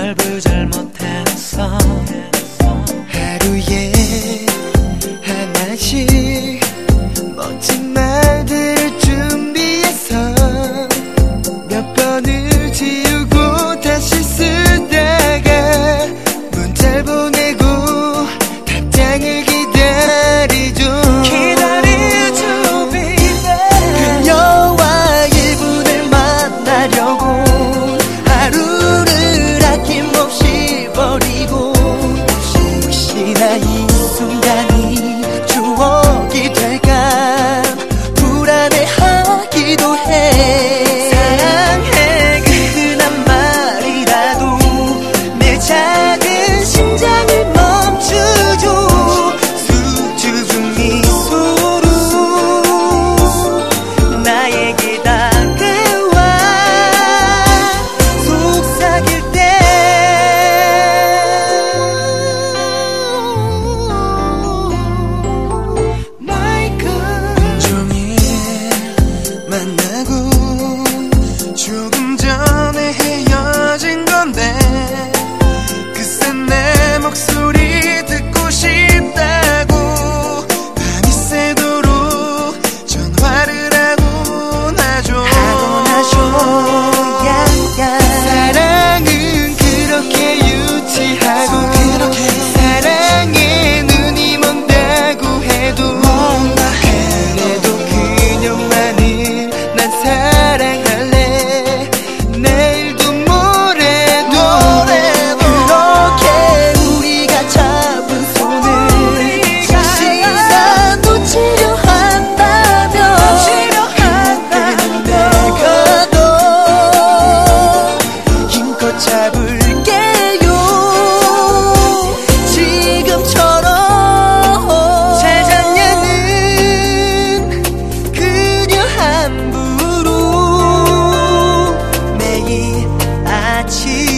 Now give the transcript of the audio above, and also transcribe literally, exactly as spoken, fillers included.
부절부절 못해서 하루에 하나씩 멋진 말들 준비해서 몇 번을 지우고 다시 쓰다가 문자를 보내고 답장을 기다리죠. 기다리죠 baby. 그녀와 일 분을 만나려고 하루를 아낌없이 버리고 혹시나 이 순간이 추억이 될까 불안해하기도 해. 사랑해 그 흔한 말이라도 내 작은 심장을 멈추죠. 수줍은 미소로 나에게 다가와 속삭일 때 종일 만나고 조금 전에 헤어진 건데 글쎄 내 목소리 듣고 싶다고 밤이 새도록 전화를 하곤 하죠. 하곤 하죠. 야야. 사랑은 그렇게 유치하고 그렇게 사랑에 눈이 먼다고 해도 그래도 그녀만을 난 사랑할래. 내일도 모레도 그렇게 우리가 잡은 손을 다시 놓치려 한다면 그때는 내가 더 힘껏 잡을게요. 지금처럼 잘 잤냐는 그녀 함부로 매일 아침